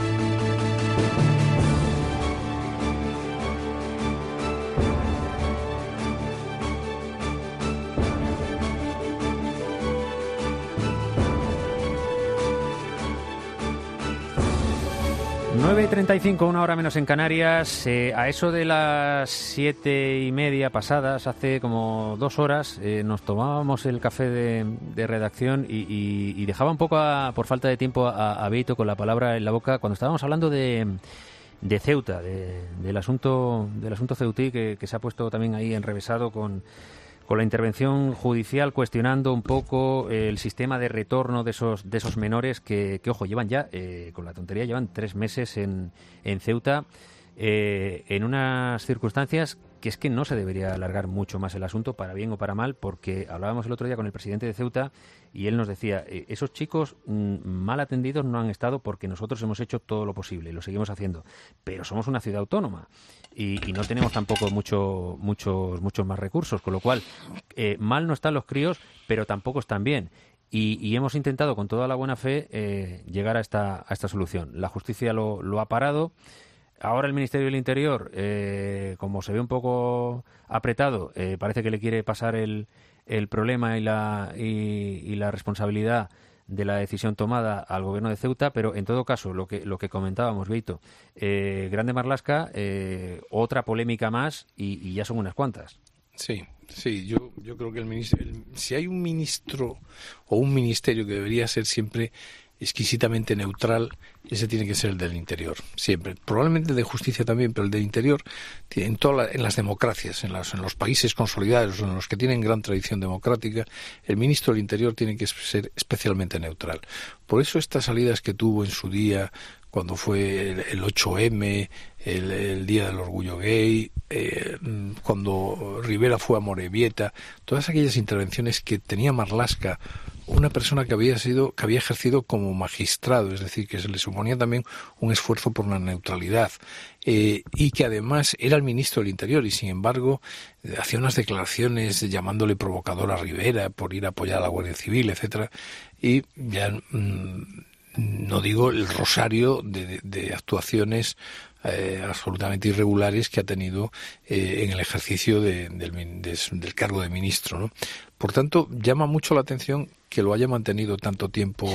Nueve y 35, una hora menos en Canarias. A eso de las 7:30 pasadas, hace como 2 horas, nos tomábamos el café de redacción y dejaba un poco, por falta de tiempo, a Beito con la palabra en la boca cuando estábamos hablando de Ceuta, del asunto ceutí que se ha puesto también ahí enrevesado con la intervención judicial, cuestionando un poco el sistema de retorno de esos menores que ojo, llevan ya, con la tontería, llevan 3 meses en Ceuta. en unas circunstancias que es que no se debería alargar mucho más el asunto, para bien o para mal, porque hablábamos el otro día con el presidente de Ceuta y él nos decía, esos chicos mal atendidos no han estado porque nosotros hemos hecho todo lo posible y lo seguimos haciendo, pero somos una ciudad autónoma y no tenemos tampoco muchos más recursos, con lo cual mal no están los críos, pero tampoco están bien. Y hemos intentado con toda la buena fe llegar a esta solución. La justicia lo ha parado. Ahora el Ministerio del Interior, como se ve un poco apretado, parece que le quiere pasar el problema y la responsabilidad de la decisión tomada al Gobierno de Ceuta, pero en todo caso, lo que comentábamos, Beito, Grande Marlaska, otra polémica más y ya son unas cuantas. Sí, yo creo que si hay un ministro o un ministerio que debería ser siempre exquisitamente neutral, ese tiene que ser el del Interior, siempre. Probablemente de Justicia también, pero el del Interior, en las democracias, en los países consolidados, en los que tienen gran tradición democrática, el ministro del Interior tiene que ser especialmente neutral. Por eso estas salidas que tuvo en su día, cuando fue el 8M, el Día del Orgullo Gay, cuando Rivera fue a Morevieta, todas aquellas intervenciones que tenía Marlaska, una persona que había ejercido como magistrado, es decir, que se le suponía también un esfuerzo por la neutralidad, y que además era el ministro del Interior y sin embargo hacía unas declaraciones llamándole provocador a Rivera por ir a apoyar a la Guardia Civil, etcétera, y ya no digo el rosario de actuaciones absolutamente irregulares que ha tenido en el ejercicio del cargo de ministro, ¿no? Por tanto, llama mucho la atención que lo haya mantenido tanto tiempo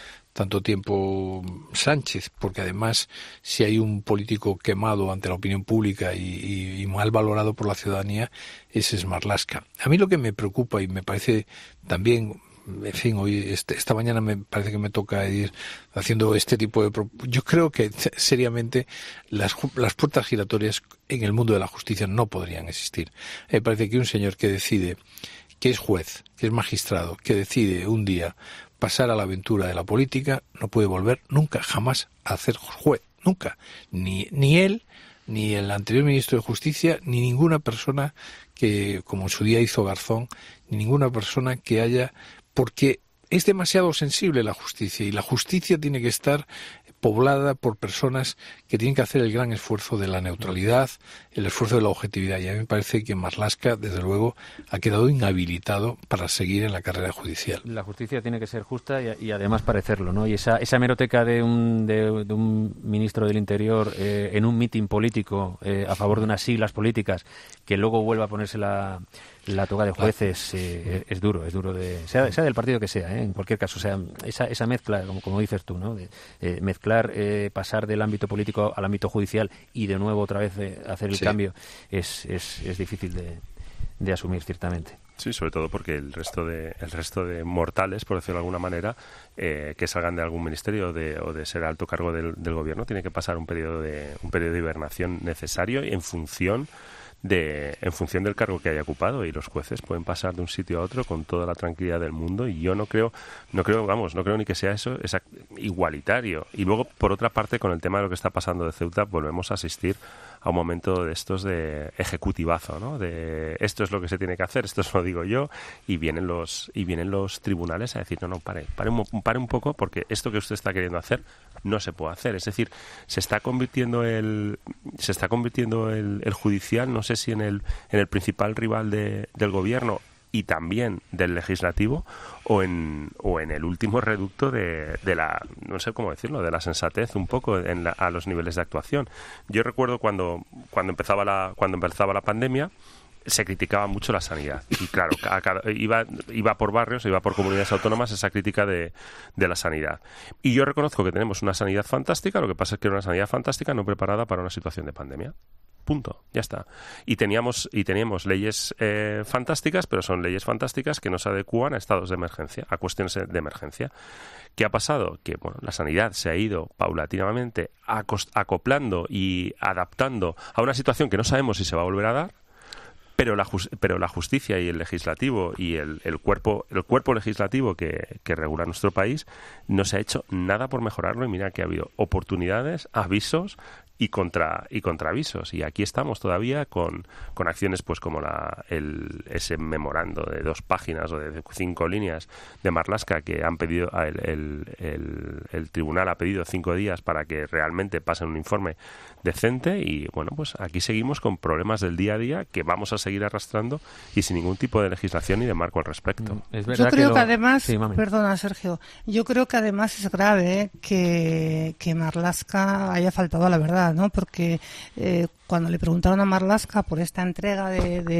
Sánchez, porque además si hay un político quemado ante la opinión pública y mal valorado por la ciudadanía, ese es Marlaska. A mí lo que me preocupa y me parece también, en fin, hoy esta mañana me parece que me toca ir haciendo este tipo de... Yo creo que seriamente las puertas giratorias en el mundo de la justicia no podrían existir. Me parece que un señor que decide, que es juez, que es magistrado, que decide un día pasar a la aventura de la política, no puede volver nunca, jamás a ser juez, nunca. Ni él, ni el anterior ministro de Justicia, ni ninguna persona que, como en su día hizo Garzón, ni ninguna persona que haya... Porque es demasiado sensible la justicia y la justicia tiene que estar poblada por personas que tienen que hacer el gran esfuerzo de la neutralidad, el esfuerzo de la objetividad. Y a mí me parece que Marlaska, desde luego, ha quedado inhabilitado para seguir en la carrera judicial. La justicia tiene que ser justa y además parecerlo, ¿no? Y esa hemeroteca de un ministro del Interior en un mitin político a favor de unas siglas políticas que luego vuelva a ponerse la toga de jueces, es duro sea del partido que sea, en cualquier caso, o sea, esa mezcla, como dices tú, ¿no? De mezclar, pasar del ámbito político al ámbito judicial y de nuevo otra vez hacer el cambio es difícil de asumir, ciertamente. Sí, sobre todo porque el resto de mortales, por decirlo de alguna manera, que salgan de algún ministerio o de ser alto cargo del gobierno, tiene que pasar un periodo de hibernación necesario en función del cargo que haya ocupado, y los jueces pueden pasar de un sitio a otro con toda la tranquilidad del mundo, y yo no creo ni que sea eso es igualitario. Y luego, por otra parte, con el tema de lo que está pasando de Ceuta, volvemos a asistir a un momento de estos de ejecutivazo, ¿no? De esto es lo que se tiene que hacer, esto lo digo yo, y vienen los tribunales a decir no, pare un poco, porque esto que usted está queriendo hacer no se puede hacer. Es decir, se está convirtiendo el judicial, no sé si en el principal rival del gobierno y también del legislativo, o en el último reducto de la, no sé cómo decirlo, de la sensatez un poco a los niveles de actuación. Yo recuerdo cuando empezaba la pandemia, se criticaba mucho la sanidad, y claro, iba por barrios, iba por comunidades autónomas esa crítica de la sanidad, y yo reconozco que tenemos una sanidad fantástica, lo que pasa es que era una sanidad fantástica no preparada para una situación de pandemia. Punto, ya está. Y teníamos leyes fantásticas, pero son leyes fantásticas que no se adecúan a estados de emergencia, a cuestiones de emergencia. ¿Qué ha pasado? Que la sanidad se ha ido paulatinamente acoplando y adaptando a una situación que no sabemos si se va a volver a dar, pero la justicia y el legislativo y el cuerpo legislativo que regula nuestro país no se ha hecho nada por mejorarlo, y mira que ha habido oportunidades, avisos, y contra avisos. Y aquí estamos todavía con acciones pues como ese memorando de 2 páginas o de 5 líneas de Marlaska, que han pedido el tribunal ha pedido 5 días para que realmente pasen un informe decente. Y bueno, pues aquí seguimos con problemas del día a día que vamos a seguir arrastrando y sin ningún tipo de legislación ni de marco al respecto. Yo creo que además, perdona Sergio, yo creo que además es grave que Marlaska haya faltado a la verdad, ¿no? Porque cuando le preguntaron a Marlaska por esta entrega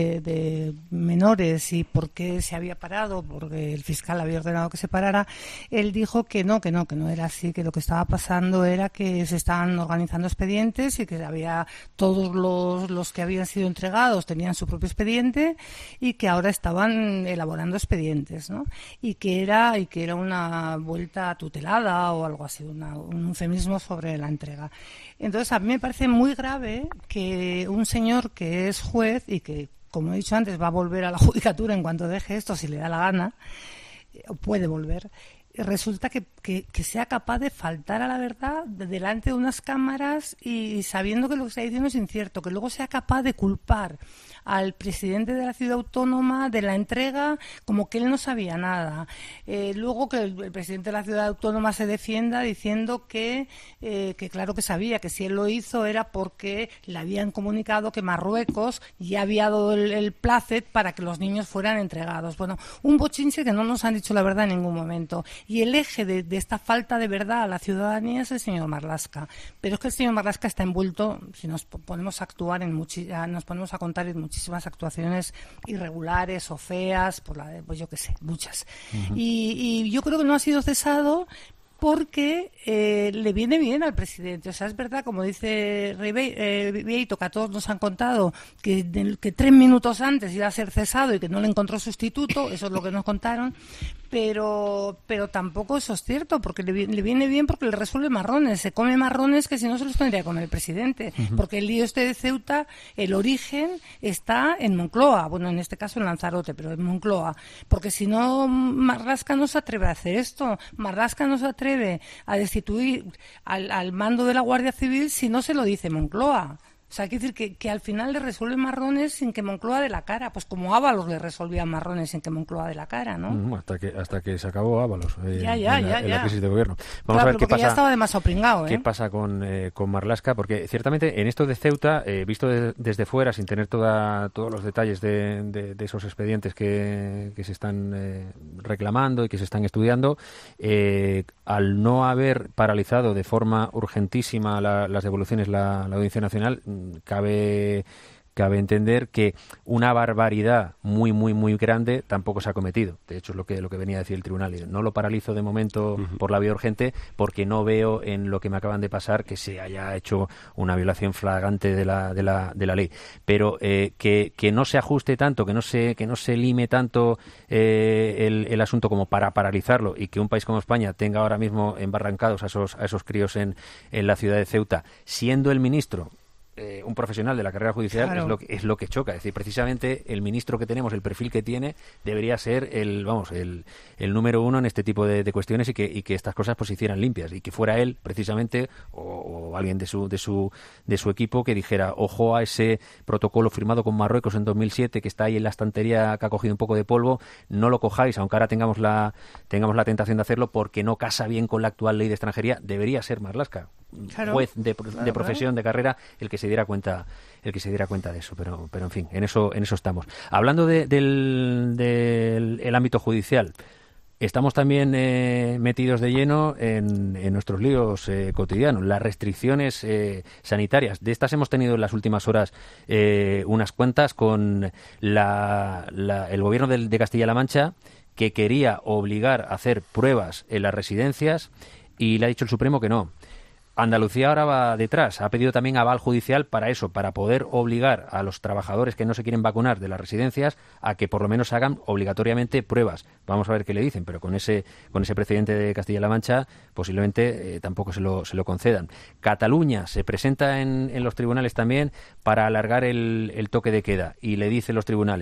de menores y por qué se había parado, porque el fiscal había ordenado que se parara, él dijo que no era así, que lo que estaba pasando era que se estaban organizando expedientes y que había todos los que habían sido entregados tenían su propio expediente y que ahora estaban elaborando expedientes, ¿no? Y que era una vuelta tutelada o algo así, un eufemismo sobre la entrega. Entonces, a mí me parece muy grave que un señor que es juez y que, como he dicho antes, va a volver a la judicatura en cuanto deje esto, si le da la gana, o puede volver, resulta que sea capaz de faltar a la verdad delante de unas cámaras y sabiendo que lo que está diciendo es incierto, que luego sea capaz de culpar al presidente de la ciudad autónoma de la entrega como que él no sabía nada. Luego que el presidente de la ciudad autónoma se defienda diciendo que claro que sabía, que si él lo hizo era porque le habían comunicado que Marruecos ya había dado el plácet para que los niños fueran entregados. Bueno, un bochinche que no nos han dicho la verdad en ningún momento. Y el eje de esta falta de verdad a la ciudadanía es el señor Marlaska. Pero es que el señor Marlaska está envuelto, si nos ponemos a actuar nos ponemos a contar en muchísimas actuaciones irregulares o feas, pues yo qué sé, muchas. Uh-huh. Y yo creo que no ha sido cesado porque le viene bien al presidente. O sea, es verdad, como dice Ribeyto, que a todos nos han contado que 3 minutos antes iba a ser cesado y que no le encontró sustituto, eso es lo que nos contaron, pero tampoco eso es cierto, porque le viene bien porque le resuelve marrones, se come marrones que si no se los tendría que comer el presidente, uh-huh. Porque el lío de Ceuta, el origen está en Moncloa, bueno, en este caso en Lanzarote, pero en Moncloa, porque si no, Marlaska no se atreve a hacer esto, Marlaska no se atreve a destituir al mando de la Guardia Civil si no se lo dice Moncloa. O sea, hay que decir que al final le resuelve marrones sin que Moncloa dé la cara, pues como Ábalos le resolvía marrones sin que Moncloa dé la cara, ¿no? Hasta que se acabó Ábalos en la crisis de gobierno. Vamos a ver qué pasa. Ya estaba demasiado pringado, ¿Qué pasa con Marlaska? Porque ciertamente en esto de Ceuta, visto desde fuera, sin tener todos los detalles de esos expedientes que se están reclamando y que se están estudiando, al no haber paralizado de forma urgentísima las devoluciones la Audiencia Nacional, cabe entender que una barbaridad muy, muy, muy grande tampoco se ha cometido. De hecho, es lo que venía a decir el tribunal. No lo paralizo de momento por la vía urgente porque no veo en lo que me acaban de pasar que se haya hecho una violación flagrante de la ley. Pero que no se ajuste tanto, que no se lime tanto el asunto como para paralizarlo y que un país como España tenga ahora mismo embarrancados a esos críos en la ciudad de Ceuta, siendo el ministro un profesional de la carrera judicial, claro. es lo que choca. Es decir, precisamente el ministro que tenemos, el perfil que tiene, debería ser el número uno en este tipo de cuestiones y que estas cosas pues se hicieran limpias y que fuera él precisamente o alguien de su equipo que dijera ojo a ese protocolo firmado con Marruecos en 2007 que está ahí en la estantería que ha cogido un poco de polvo, no lo cojáis, aunque ahora tengamos la tentación de hacerlo porque no casa bien con la actual ley de extranjería. Debería ser Marlaska, juez de profesión, de carrera, el que se diera cuenta de eso, pero en fin, en eso estamos. Hablando del ámbito judicial, estamos también metidos de lleno en nuestros líos cotidianos, las restricciones sanitarias. De estas hemos tenido en las últimas horas unas cuantas con el gobierno de Castilla-La Mancha, que quería obligar a hacer pruebas en las residencias y le ha dicho el Supremo que no. Andalucía ahora va detrás, ha pedido también aval judicial para eso, para poder obligar a los trabajadores que no se quieren vacunar de las residencias a que por lo menos hagan obligatoriamente pruebas. Vamos a ver qué le dicen, pero con ese precedente de Castilla-La Mancha posiblemente tampoco se lo concedan. Cataluña se presenta en los tribunales también para alargar el toque de queda y le dicen los tribunales,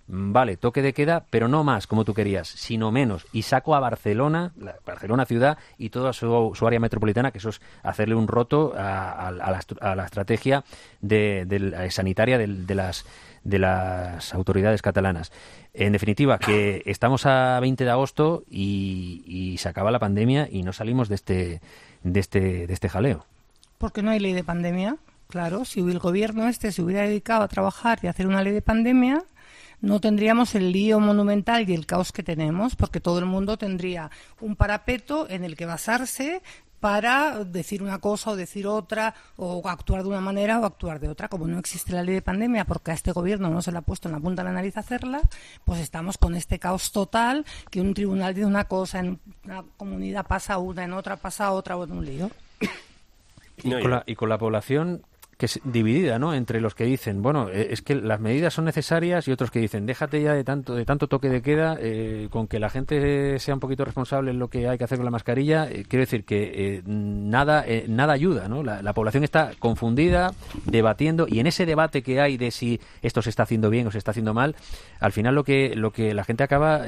vale, toque de queda, pero no más como tú querías, sino menos. Y saco a Barcelona, Barcelona ciudad y toda su área metropolitana, que eso es hacerle un roto a la estrategia sanitaria de las autoridades catalanas. En definitiva, que estamos a 20 de agosto y se acaba la pandemia y no salimos de este jaleo. Porque no hay ley de pandemia. Claro, si el gobierno se hubiera dedicado a trabajar y a hacer una ley de pandemia, no tendríamos el lío monumental y el caos que tenemos, porque todo el mundo tendría un parapeto en el que basarse para decir una cosa o decir otra, o actuar de una manera o actuar de otra. Como no existe la ley de pandemia, porque a este gobierno no se le ha puesto en la punta de la nariz hacerla, pues estamos con este caos total, que un tribunal dice una cosa, en una comunidad pasa una, en otra pasa otra, o en un lío. Y con la población que es dividida, ¿no? Entre los que dicen, bueno, es que las medidas son necesarias, y otros que dicen, déjate ya de tanto toque de queda, con que la gente sea un poquito responsable en lo que hay que hacer con la mascarilla. Quiero decir que nada ayuda, ¿no? La población está confundida, debatiendo, y en ese debate que hay de si esto se está haciendo bien o se está haciendo mal, al final lo que la gente acaba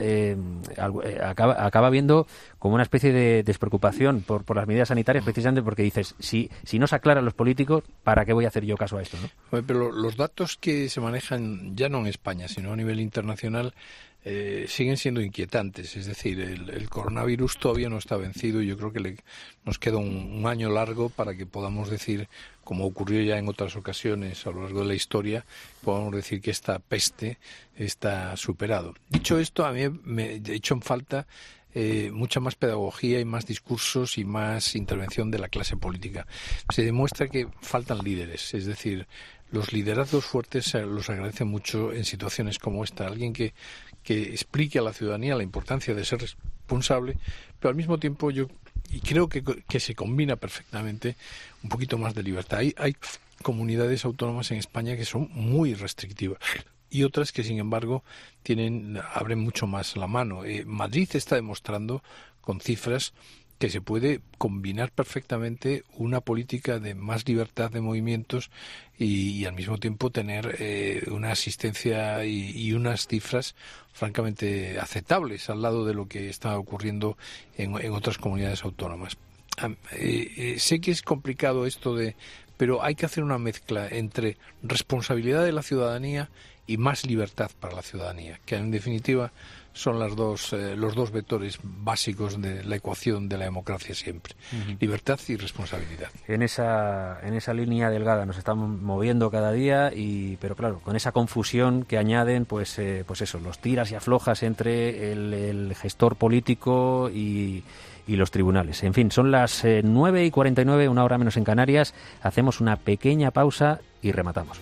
viendo como una especie de despreocupación por las medidas sanitarias, precisamente porque dices, si no se aclaran los políticos, ¿para qué voy a hacer yo caso a esto, ¿no? Pero los datos que se manejan ya no en España, sino a nivel internacional, siguen siendo inquietantes. Es decir, el coronavirus todavía no está vencido, y yo creo que nos queda un año largo para que podamos decir, como ocurrió ya en otras ocasiones a lo largo de la historia, podamos decir que esta peste está superado. Dicho esto, a mí me he hecho en falta mucha más pedagogía y más discursos y más intervención de la clase política. Se demuestra que faltan líderes, es decir, los liderazgos fuertes los agradecen mucho en situaciones como esta. Alguien que explique a la ciudadanía la importancia de ser responsable, pero al mismo tiempo y creo que se combina perfectamente un poquito más de libertad. Hay comunidades autónomas en España que son muy restrictivas, y otras que, sin embargo, abren mucho más la mano. Madrid está demostrando con cifras que se puede combinar perfectamente una política de más libertad de movimientos y al mismo tiempo tener una asistencia y unas cifras francamente aceptables al lado de lo que está ocurriendo en otras comunidades autónomas. Sé que es complicado esto pero hay que hacer una mezcla entre responsabilidad de la ciudadanía y más libertad para la ciudadanía, que en definitiva son los dos vectores básicos de la ecuación de la democracia siempre. Uh-huh. Libertad y responsabilidad. En esa línea delgada nos estamos moviendo cada día, pero claro, con esa confusión que añaden, pues eso, los tiras y aflojas entre el gestor político y los tribunales. En fin, son las 9:49, una hora menos en Canarias. Hacemos una pequeña pausa y rematamos.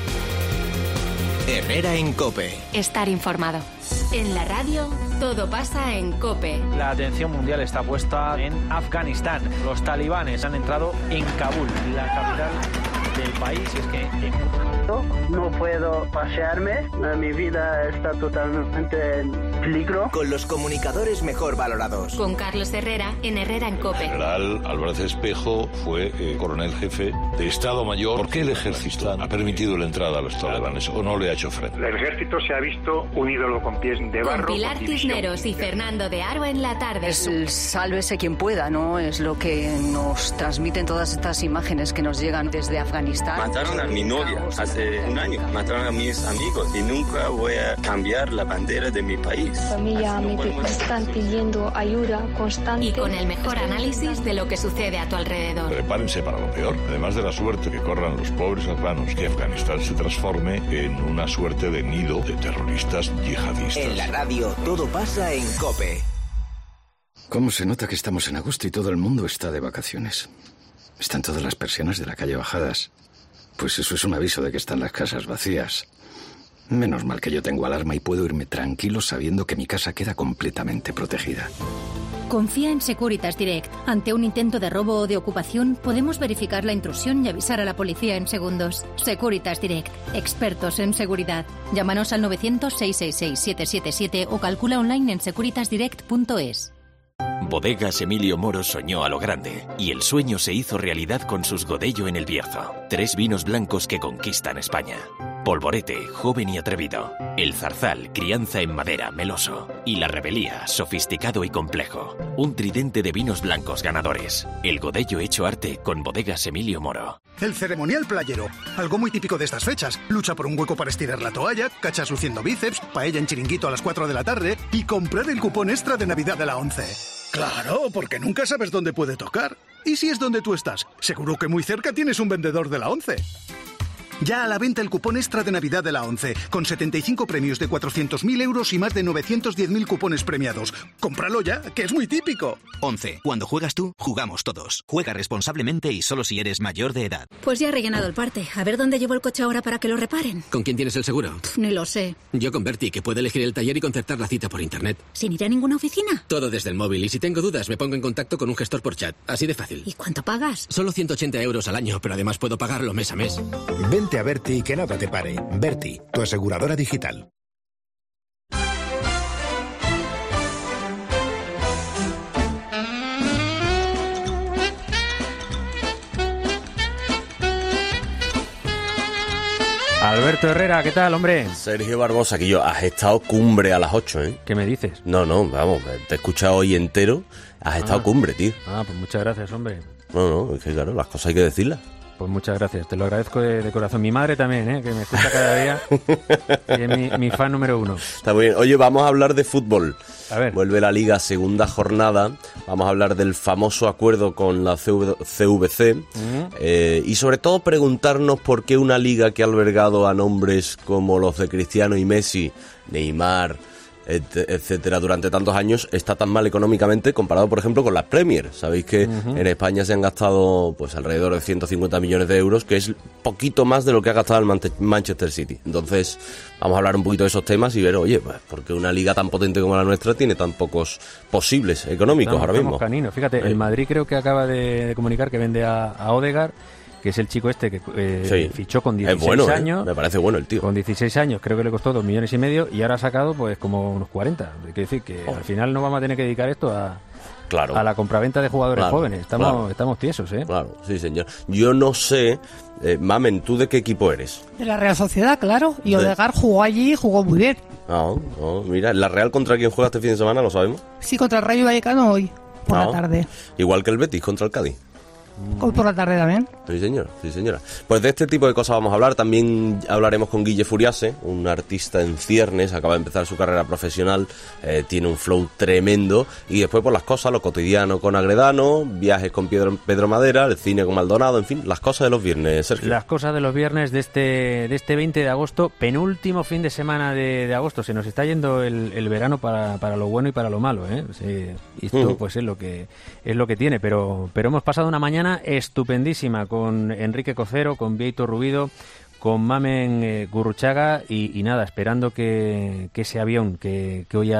Herrera en COPE. Estar informado. En la radio, todo pasa en COPE. La atención mundial está puesta en Afganistán. Los talibanes han entrado en Kabul, la capital del país. Es que no puedo pasearme, mi vida está totalmente en peligro. Con los comunicadores mejor valorados. Con Carlos Herrera en Herrera en COPE. El general Álvarez Espejo fue coronel jefe de Estado Mayor. ¿Por qué el ejército ha permitido la entrada a los talibanes o no le ha hecho frente? El ejército se ha visto un ídolo con pies de barro. Con Pilar Cisneros y Fernando de Aro en la tarde. Es el sálvese quien pueda, ¿no? Es lo que nos transmiten todas estas imágenes que nos llegan desde Afganistán. Mataron a mi novia hace un año, mataron a mis amigos y nunca voy a cambiar la bandera de mi país. Familia me están pidiendo ayuda constante. Y con el mejor análisis de lo que sucede a tu alrededor. Prepárense para lo peor, además de la suerte que corran los pobres afganos, que Afganistán se transforme en una suerte de nido de terroristas yihadistas. En la radio todo pasa en COPE. ¿Cómo se nota que estamos en agosto y todo el mundo está de vacaciones? Están todas las persianas de la calle bajadas. Pues eso es un aviso de que están las casas vacías. Menos mal que yo tengo alarma y puedo irme tranquilo sabiendo que mi casa queda completamente protegida. Confía en Securitas Direct. Ante un intento de robo o de ocupación, podemos verificar la intrusión y avisar a la policía en segundos. Securitas Direct. Expertos en seguridad. Llámanos al 900-666-777 o calcula online en securitasdirect.es. Bodegas Emilio Moro soñó a lo grande y el sueño se hizo realidad con sus Godello en el Bierzo. 3 vinos blancos que conquistan España. Polvorete, joven y atrevido. El zarzal, crianza en madera, meloso. Y la rebelía, sofisticado y complejo. Un tridente de vinos blancos ganadores. El Godello hecho arte con Bodegas Emilio Moro. El ceremonial playero, algo muy típico de estas fechas. Lucha por un hueco para estirar la toalla, cachas luciendo bíceps, paella en chiringuito a las 4 de la tarde y comprar el cupón extra de Navidad de la 11. Claro, porque nunca sabes dónde puede tocar. ¿Y si es donde tú estás? Seguro que muy cerca tienes un vendedor de la 11. Ya a la venta el cupón extra de Navidad de la 11, con 75 premios de 400.000 euros y más de 910.000 cupones premiados. ¡Cómpralo ya, que es muy típico! 11. Cuando juegas tú, jugamos todos. Juega responsablemente y solo si eres mayor de edad. Pues ya he rellenado el parte. A ver dónde llevo el coche ahora para que lo reparen. ¿Con quién tienes el seguro? Ni lo sé. Yo con Berti, que puede elegir el taller y concertar la cita por internet. ¿Sin ir a ninguna oficina? Todo desde el móvil. Y si tengo dudas, me pongo en contacto con un gestor por chat. Así de fácil. ¿Y cuánto pagas? Solo 180 euros al año, pero además puedo pagarlo mes a mes. Vente a Berti y que nada te pare. Berti, tu aseguradora digital. Alberto Herrera, ¿qué tal, hombre? Sergio Barbosa, que yo, has estado cumbre a las 8, ¿eh? ¿Qué me dices? No, vamos, te he escuchado hoy entero, has estado cumbre, tío. Pues muchas gracias, hombre. No, es que claro, las cosas hay que decirlas. Pues muchas gracias, te lo agradezco de corazón. Mi madre también, que me escucha cada día y es mi fan número 1. Está muy bien. Oye, vamos a hablar de fútbol. A ver. Vuelve la Liga, segunda jornada. Vamos a hablar del famoso acuerdo con la CVC y sobre todo preguntarnos por qué una liga que ha albergado a nombres como los de Cristiano y Messi, Neymar, etcétera, durante tantos años, está tan mal económicamente comparado, por ejemplo, con la Premier. Sabéis que en España se han gastado pues alrededor de 150 millones de euros, que es poquito más de lo que ha gastado el Manchester City. Entonces, vamos a hablar un poquito de esos temas y ver, oye, pues, ¿por qué una liga tan potente como la nuestra tiene tan pocos posibles económicos ahora mismo? Caninos. Fíjate, el Madrid creo que acaba de comunicar que vende a Odegaard, que es el chico este que fichó con 16 años. Me parece bueno el tío. Con 16 años, creo que le costó 2,5 millones y ahora ha sacado pues como unos 40. Quiere decir que al final no vamos a tener que dedicar esto a la compraventa de jugadores jóvenes. Estamos tiesos, ¿eh? Claro, sí, señor. Yo no sé, Mamen, ¿tú de qué equipo eres? De la Real Sociedad, claro. Y Odegaard jugó allí y jugó muy bien. No, mira, ¿la Real contra quién juega este fin de semana? ¿Lo sabemos? Sí, contra el Rayo Vallecano hoy, por la tarde. Igual que el Betis contra el Cádiz. Hoy por la tarde también. Sí, señora. Pues de este tipo de cosas vamos a hablar. También hablaremos con Guille Furiase, un artista en ciernes, acaba de empezar su carrera profesional, tiene un flow tremendo. Y después por las cosas, lo cotidiano con Agredano, viajes con Pedro Madera, el cine con Maldonado, en fin, las cosas de los viernes, Sergio. Las cosas de los viernes de este 20 de agosto, penúltimo fin de semana de agosto. Se nos está yendo el verano para lo bueno y para lo malo, ¿eh? Sí, esto pues es lo que tiene, pero hemos pasado una mañana estupendísima con Enrique Cocero, con Vieito Rubido, con Mamen Gurruchaga y nada, esperando que ese avión que hoy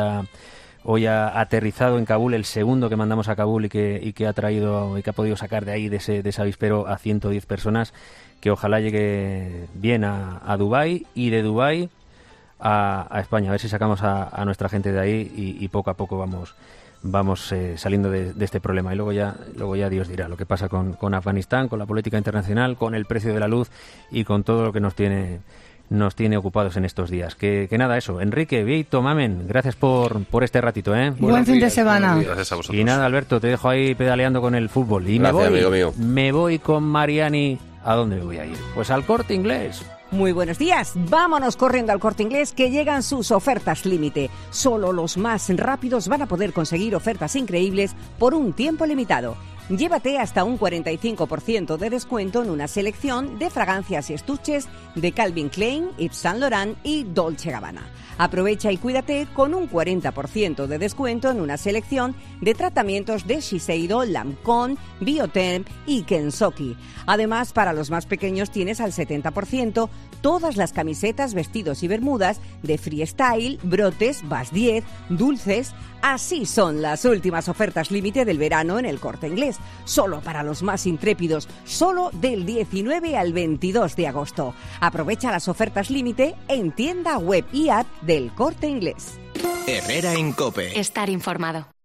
ha aterrizado en Kabul, el segundo que mandamos a Kabul y que ha traído y que ha podido sacar de ahí de ese avispero a 110 personas, que ojalá llegue bien a Dubái y de Dubái a España, a ver si sacamos a nuestra gente de ahí y poco a poco vamos saliendo de este problema y luego ya Dios dirá lo que pasa con Afganistán, con la política internacional, con el precio de la luz y con todo lo que nos tiene ocupados en estos días. Que nada, eso. Enrique, Vieito, Mamen, gracias por este ratito, ¿eh? Buen fin de semana. Gracias a vosotros. Y nada, Alberto, te dejo ahí pedaleando con el fútbol. Y gracias, amigo mío. Me voy con Mariani. ¿A dónde me voy a ir? Pues al Corte Inglés. Muy buenos días, vámonos corriendo al Corte Inglés que llegan sus ofertas límite. Solo los más rápidos van a poder conseguir ofertas increíbles por un tiempo limitado. Llévate hasta un 45% de descuento en una selección de fragancias y estuches de Calvin Klein, Yves Saint Laurent y Dolce & Gabbana. Aprovecha y cuídate con un 40% de descuento en una selección de tratamientos de Shiseido, Lancôme, Bioterm y Kensoki. Además, para los más pequeños tienes al 70% todas las camisetas, vestidos y bermudas de Freestyle, Brotes, Bas 10, Dulces. Así son las últimas ofertas límite del verano en el Corte Inglés. Solo para los más intrépidos, solo del 19 al 22 de agosto. Aprovecha las ofertas límite en tienda web y app del Corte Inglés. Herrera en COPE. Estar informado.